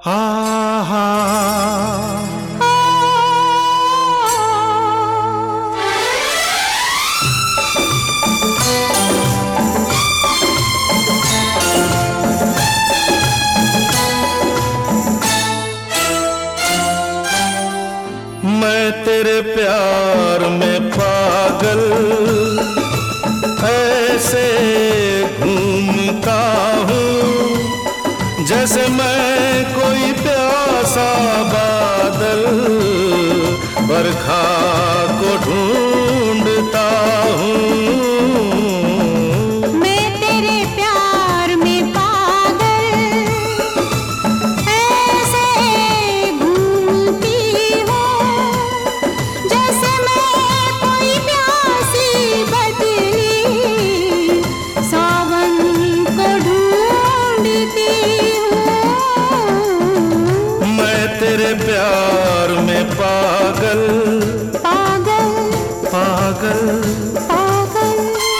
हा हा मैं तेरे प्यार में पागल ऐसे घूमता हूँ जैसे मैं कोई प्यासा बादल बरखा को ढूंढता हूँ। तेरे प्यार में पागल पागल पागल पागल।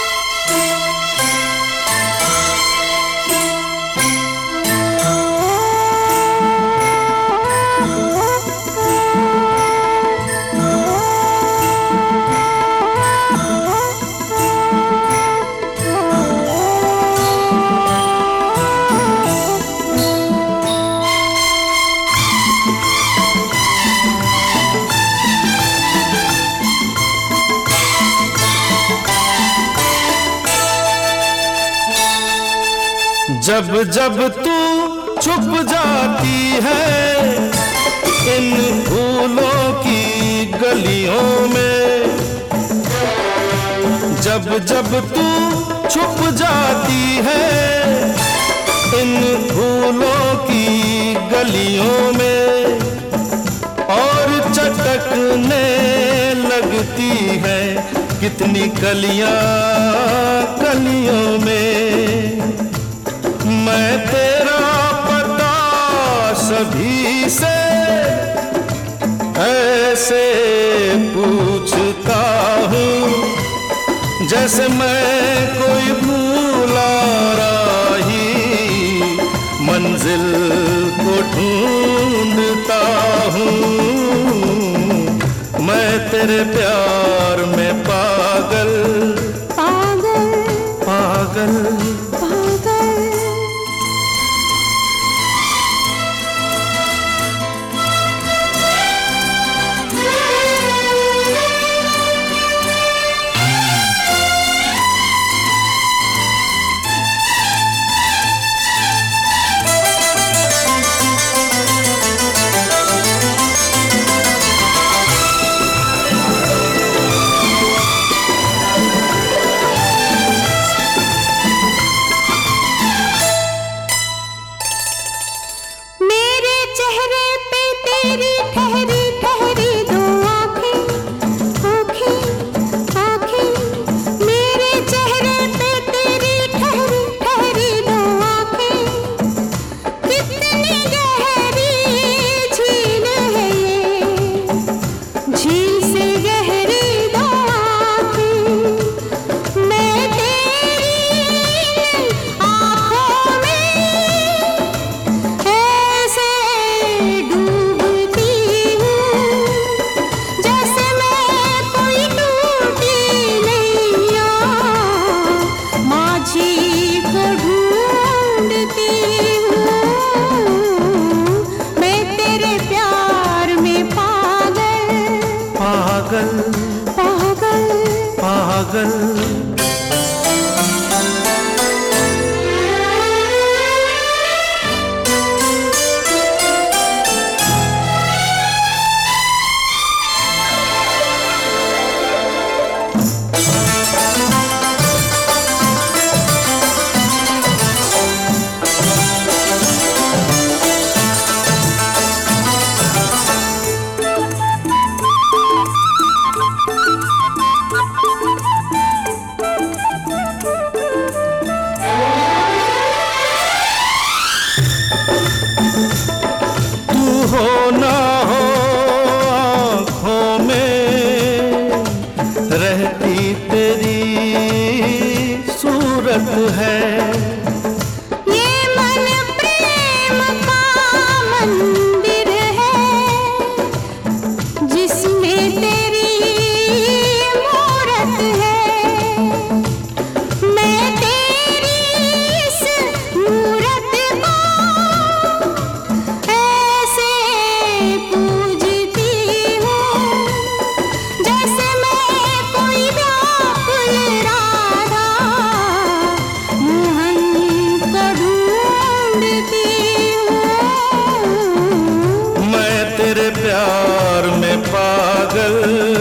जब जब तू छुप जाती है इन फूलों की गलियों में, जब जब तू छुप जाती है इन फूलों की गलियों में और चटकने लगती है कितनी कलियां कलियों में। मैं तेरा पता सभी से ऐसे पूछता हूँ जैसे मैं कोई भूला राही मंजिल को ढूंढता हूँ। मैं तेरे प्यार में पागल पागल पागल पागल। तेरे प्यार में पागल,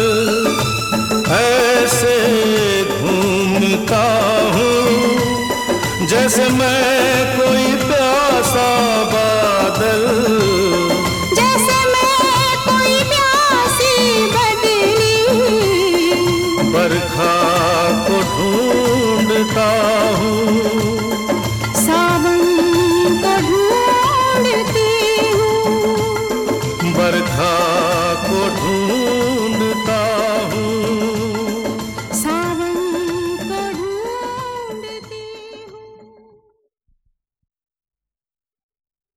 ऐसे घूमता हूँ जैसे मैं कोई प्यासा बादल, जैसे मैं कोई प्यासी बदली। बरखा